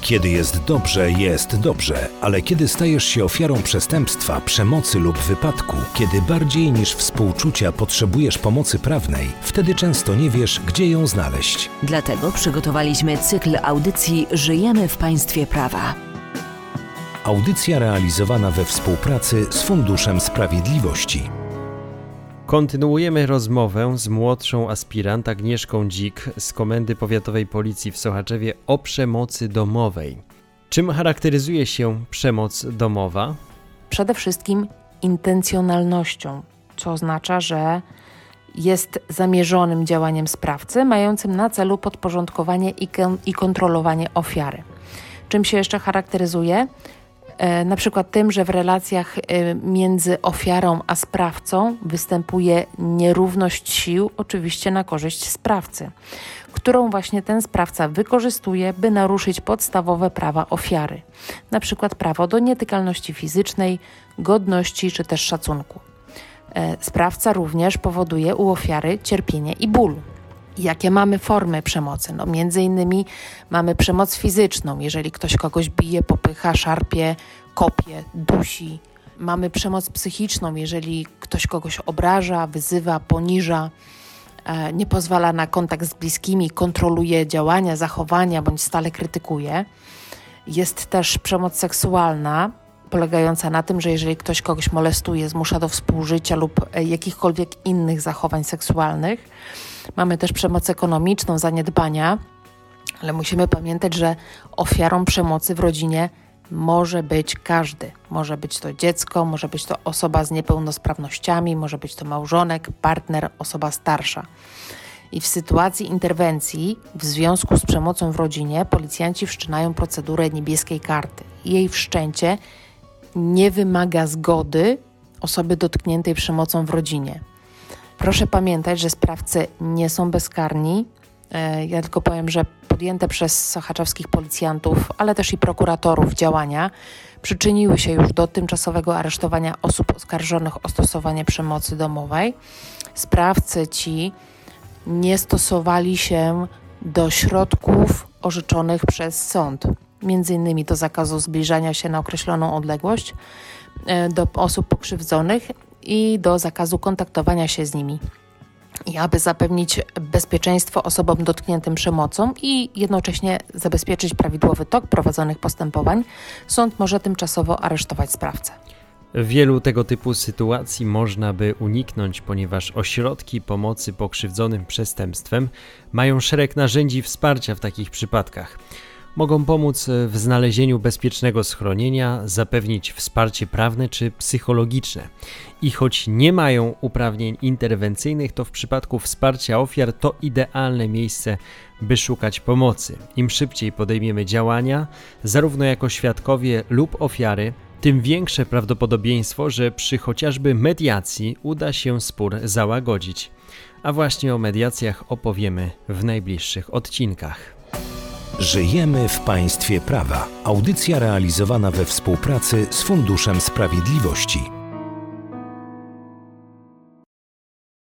Kiedy jest dobrze, ale kiedy stajesz się ofiarą przestępstwa, przemocy lub wypadku, kiedy bardziej niż współczucia potrzebujesz pomocy prawnej, wtedy często nie wiesz, gdzie ją znaleźć. Dlatego przygotowaliśmy cykl audycji Żyjemy w Państwie Prawa. Audycja realizowana we współpracy z Funduszem Sprawiedliwości. Kontynuujemy rozmowę z młodszą aspirant Agnieszką Dzik z Komendy Powiatowej Policji w Sochaczewie o przemocy domowej. Czym charakteryzuje się przemoc domowa? Przede wszystkim intencjonalnością, co oznacza, że jest zamierzonym działaniem sprawcy, mającym na celu podporządkowanie i kontrolowanie ofiary. Czym się jeszcze charakteryzuje? Na przykład tym, że w relacjach między ofiarą a sprawcą występuje nierówność sił, oczywiście na korzyść sprawcy, którą właśnie ten sprawca wykorzystuje, by naruszyć podstawowe prawa ofiary, na przykład prawo do nietykalności fizycznej, godności czy też szacunku. Sprawca również powoduje u ofiary cierpienie i ból. Jakie mamy formy przemocy? Między innymi mamy przemoc fizyczną, jeżeli ktoś kogoś bije, popycha, szarpie, kopie, dusi. Mamy przemoc psychiczną, jeżeli ktoś kogoś obraża, wyzywa, poniża, nie pozwala na kontakt z bliskimi, kontroluje działania, zachowania bądź stale krytykuje. Jest też przemoc seksualna, polegająca na tym, że jeżeli ktoś kogoś molestuje, zmusza do współżycia lub jakichkolwiek innych zachowań seksualnych. Mamy też przemoc ekonomiczną, zaniedbania, ale musimy pamiętać, że ofiarą przemocy w rodzinie może być każdy. Może być to dziecko, może być to osoba z niepełnosprawnościami, może być to małżonek, partner, osoba starsza. I w sytuacji interwencji w związku z przemocą w rodzinie policjanci wszczynają procedurę niebieskiej karty. Jej wszczęcie nie wymaga zgody osoby dotkniętej przemocą w rodzinie. Proszę pamiętać, że sprawcy nie są bezkarni. Ja tylko powiem, że podjęte przez sochaczewskich policjantów, ale też i prokuratorów działania przyczyniły się już do tymczasowego aresztowania osób oskarżonych o stosowanie przemocy domowej. Sprawcy ci nie stosowali się do środków orzeczonych przez sąd, między innymi do zakazu zbliżania się na określoną odległość do osób pokrzywdzonych i do zakazu kontaktowania się z nimi. I aby zapewnić bezpieczeństwo osobom dotkniętym przemocą i jednocześnie zabezpieczyć prawidłowy tok prowadzonych postępowań, sąd może tymczasowo aresztować sprawcę. Wielu tego typu sytuacji można by uniknąć, ponieważ ośrodki pomocy pokrzywdzonym przestępstwem mają szereg narzędzi wsparcia w takich przypadkach. Mogą pomóc w znalezieniu bezpiecznego schronienia, zapewnić wsparcie prawne czy psychologiczne. I choć nie mają uprawnień interwencyjnych, to w przypadku wsparcia ofiar to idealne miejsce, by szukać pomocy. Im szybciej podejmiemy działania, zarówno jako świadkowie lub ofiary, tym większe prawdopodobieństwo, że przy chociażby mediacji uda się spór załagodzić. A właśnie o mediacjach opowiemy w najbliższych odcinkach. Żyjemy w Państwie Prawa. Audycja realizowana we współpracy z Funduszem Sprawiedliwości.